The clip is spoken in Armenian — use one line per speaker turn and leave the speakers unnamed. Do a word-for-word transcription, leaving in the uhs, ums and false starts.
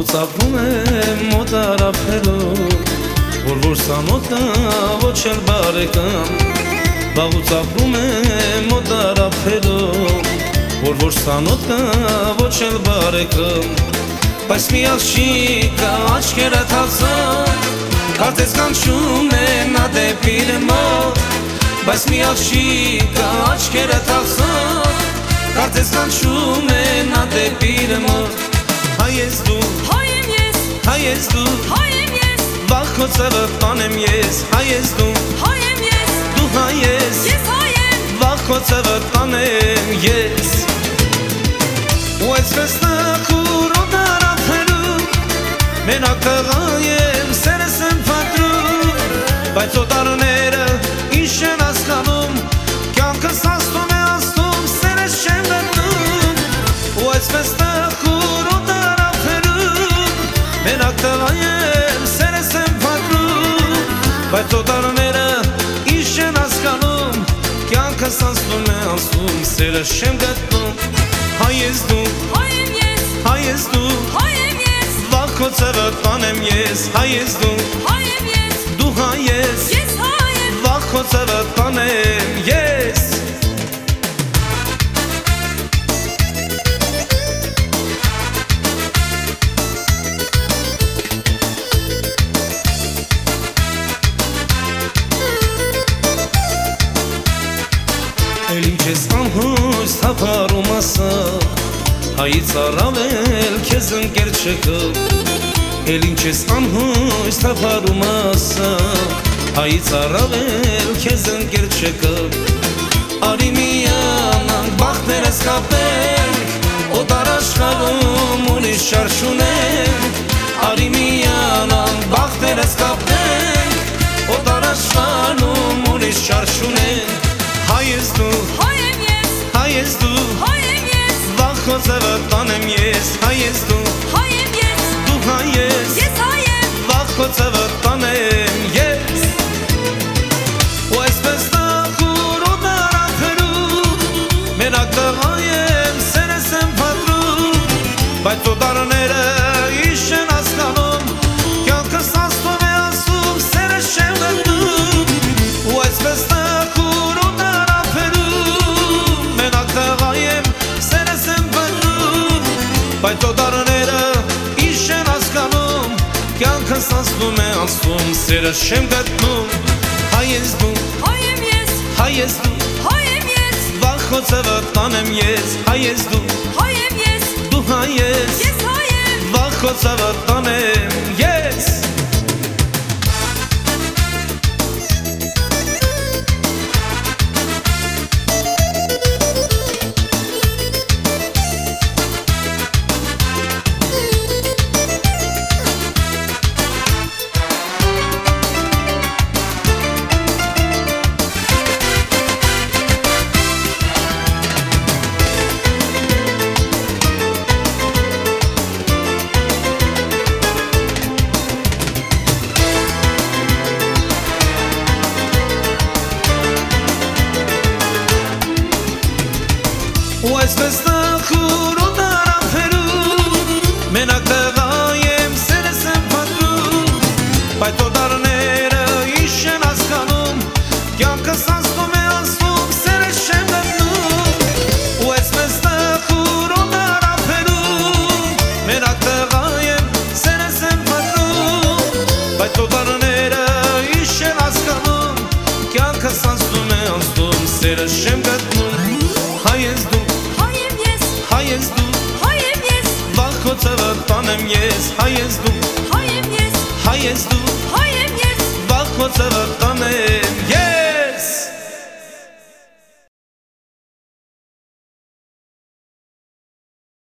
ծաղկում եմ մոտ արափերով, որ որ սանոթը ոչ էլ բարեկամ։ Վաղուց ապրում եմ մոտ արափերով, որ որ սանոթը ոչ էլ բարեկամ։ Բայց մի աղջիկը աչքերը թափսան, կարծես կանչում է նա դեպի իր մոտ։ Բայց մի աղջիկը աչքերը թափսան, կարծես կանչում է նա դեպի իր մոտ։ Հայ ես դու,
հայ եմ ես,
հայ ես դու,
հայ եմ ես,
վաղ քո ծևը տանեմ ես։ Հայ ես դու,
հայ եմ ես,
դու հայ ես,
ես հայ եմ,
վաղ քո ծևը տանեմ ես։ Ու այսպես նախուրոտ արափերում, մենակ տղա եմ, սերս եմ փակրում, բայց օտարները ինչ են հասկանում, կյանքս աստում է աստում, սերս չեմ գտնում։ Ու այսպես նախուրոտ արափերում, մենակ տղա եմ, սերս եմ փակրում, բայց օտարները ինչ են հասկանում, կյանքս աստում է աստում, սերս չեմ գտնում։ Հայ ես դու,
հայ եմ ես,
հայ ես դու,
հայ եմ ես,
վաղ քո ծևը տանեմ ես։ Հայ ես դու,
հայ եմ ես,
դու հայ ես,
ես հայ եմ,
վաղ քո ծևը տանեմ ես։ Էլ ինչ ես անհույս թափառում ասա, հայից առավել քեզ ընկեր չկա։ Էլ ինչ ես անհույս թափառում ասա, հայից առավել քեզ ընկեր չկա։ Արի միանանք բախտերս կապենք, օտար աշխարհում ուրիշ շարժ չունենք։ Արի միանանք բախտերս կապենք, օտար աշխարհում ուրիշ շարժ չունենք։ Հայ ես դու,
հայ եմ ես,
հայ ես դու,
հայ եմ ես,
վաղ քո ծևը տանեմ ես։ Հայ ես դու,
հայ եմ ես,
դու հայ ես,
ես հայ եմ,
վաղ քո ծևը տանեմ ես։ Ու այսպես նախուրոտ արափերում, մենակ տղա եմ, սերս եմ փակրում, բայց օտարները ինչ են հասկանում, կյանքս աստում է աստում, սերս չեմ գտնում։ Ու այսպես նախուրոտ արափերում, մենակ տղա եմ, սերս եմ փակրում, բայց օտարները ինչ են հասկանում, կյանքս աստում է աստում, սերս չեմ գտնում։ Հայ ես դու,
հայ եմ ես,
հայ ես դու,
հայ եմ ես,
վաղ քո ծևը տանեմ ես։ Հայ ես դու,
հայ եմ ես,
դու հայ ես,
ես հայ եմ,
վաղ քո ծևը տանեմ ես։ Ու այսպես նախուրոտ արափերում, մենակ տղա եմ, սերս եմ փակրում, բայց օտարները ինչ են հասկանում, կյանքս աստում է աստում, սերս չեմ գտնում։ Ու այսպես նախուրոտ արափերում, մենակ տղա եմ, սերս եմ փակրում, բայց օտարները ինչ են հասկանում, կյանքս աստում է աստում, սերս չեմ գտնում։ Հայ ես դու,
հայ եմ ես,
հայ ես դու,
հայ եմ ես,
վաղ քո ծևը տանեմ ես։ Հայ ես դու,
հայ եմ ես,
հայ ես դու,
հայ եմ ես,
վաղ քո ծևը տանեմ